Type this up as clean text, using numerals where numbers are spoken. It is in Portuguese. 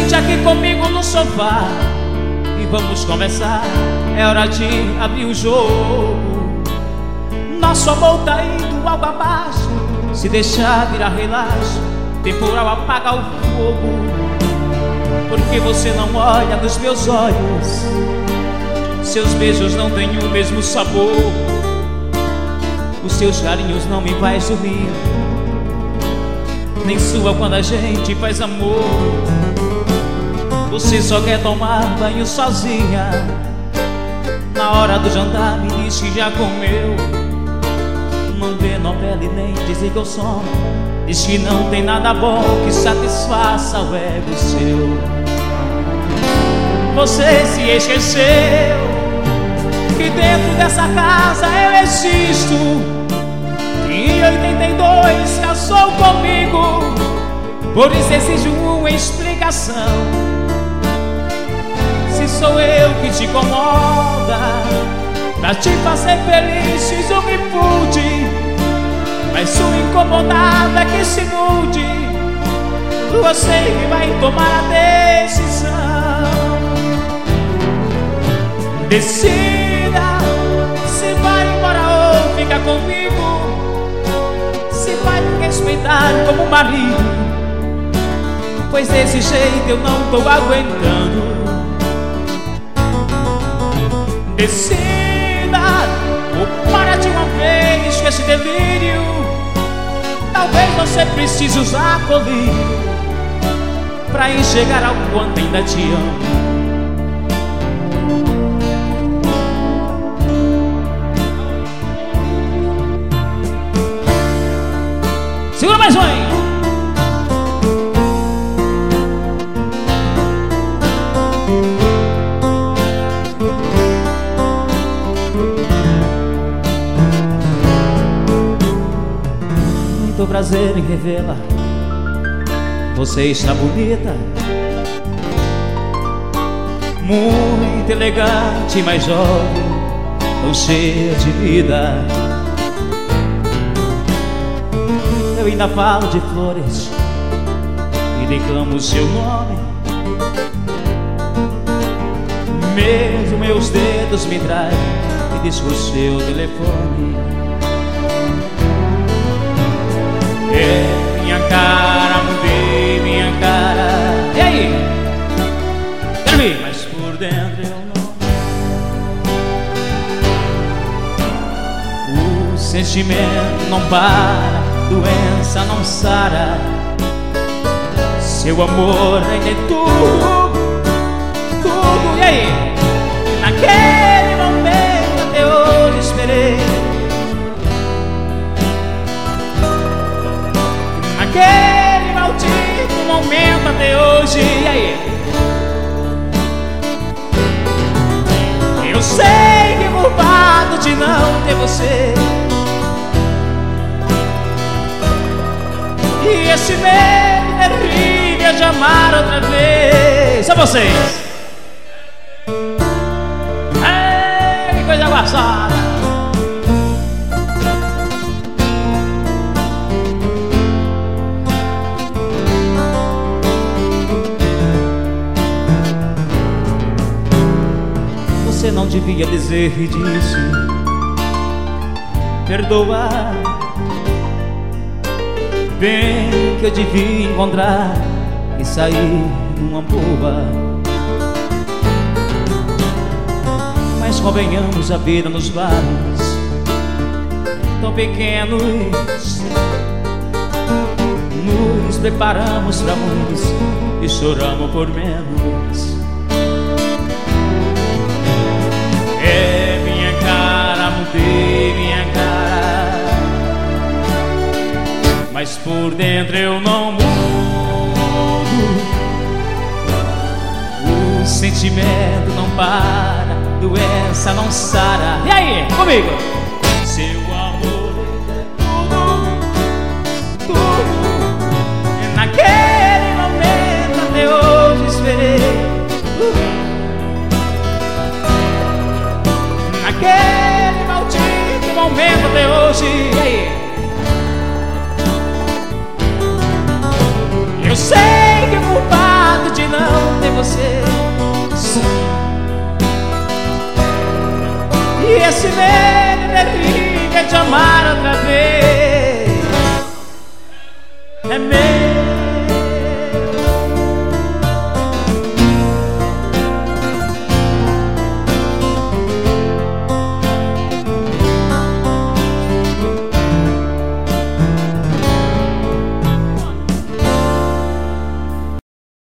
Sente aqui comigo no sofá e vamos conversar. É hora de abrir o jogo. Nosso amor tá indo água abaixo. Se deixar virar relaxo, temporal apaga o fogo. Porque você não olha nos meus olhos, seus beijos não têm o mesmo sabor, os seus carinhos não me faz dormir, nem sua quando a gente faz amor. Você só quer tomar banho sozinha. Na hora do jantar me diz que já comeu. Não vê novela e nem desliga o som. Diz que não tem nada bom que satisfaça o ego seu. Você se esqueceu que dentro dessa casa eu existo, que em 82 casou comigo. Por isso exijo uma explicação. Se sou eu que te incomoda, pra te fazer feliz fiz o que pude, mas sua incomodada é que se mude. Você que vai tomar a decisão. Decida se vai embora ou fica comigo, se vai me respeitar como marido, pois desse jeito eu não tô aguentando. Decida ou para de uma vez com esse delírio. Talvez você precise usar colírio pra enxergar ao quanto ainda te amo. Segura mais um aí. Muito prazer em revê-la. Você está bonita, muito elegante, mais jovem, tão cheia de vida. Eu ainda falo de flores e declamo o seu nome. Mesmo meus dedos me traem e diz o seu telefone. É minha cara, mudei minha cara. E aí? Quero ver, mas por dentro eu não. O sentimento não para, doença não sara. Seu amor ainda é tudo, tudo. E aí? Naquele momento até hoje esperei. Naquele maldito momento até hoje. E aí? Eu sei que culpado de não ter você. E esse medo terrível de amar outra vez. Só vocês. Ei, que coisa gostosa. Você não devia dizer disso. Perdoar. Bem que eu devia encontrar e sair numa boa. Mas convenhamos, a vida nos bares tão pequenos. Nos preparamos pra muitos e choramos por menos. É minha cara, mudei minha cara, mas por dentro eu não mudo. O sentimento não para, doença não sara. E aí, comigo? Seu amor é tudo, tudo. Naquele momento até hoje esperei. Naquele maldito momento até hoje. E aí? Eu sei que o culpado de não esse medo de te amar outra vez.